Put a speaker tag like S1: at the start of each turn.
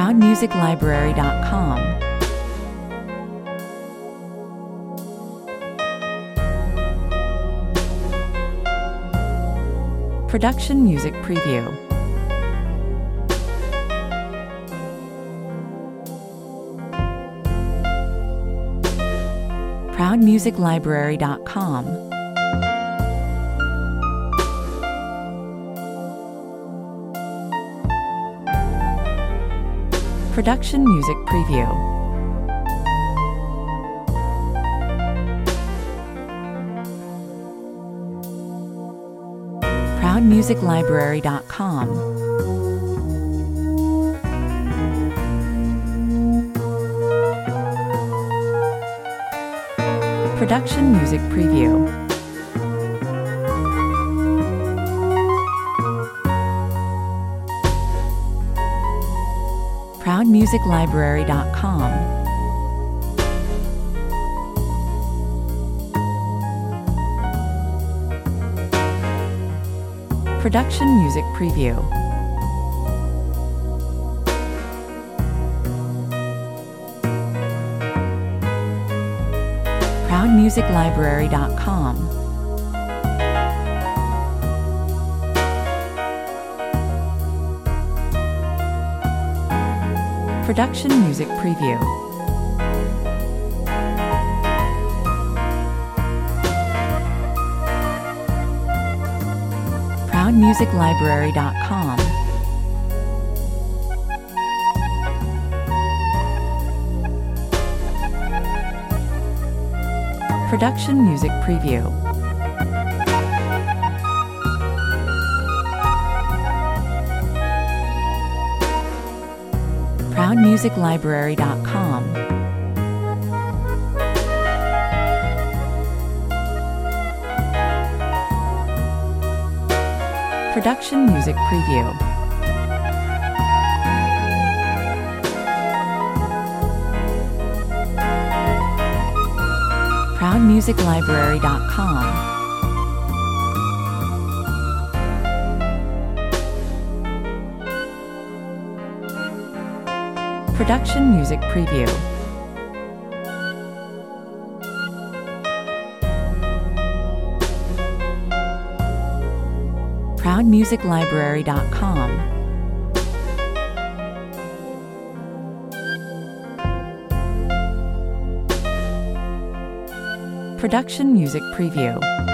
S1: ProudMusicLibrary.com. Production Music Preview. ProudMusicLibrary.com. Production Music Preview. ProudMusicLibrary.com. Production Music Preview. ProudMusicLibrary.com. Production Music Preview. ProudMusicLibrary.com. Production Music Preview. ProudMusicLibrary.com. Production Music Preview. ProudMusicLibrary.com. Production Music Preview. ProudMusicLibrary.com. Production Music Preview. ProudMusicLibrary.com. Production Music Preview.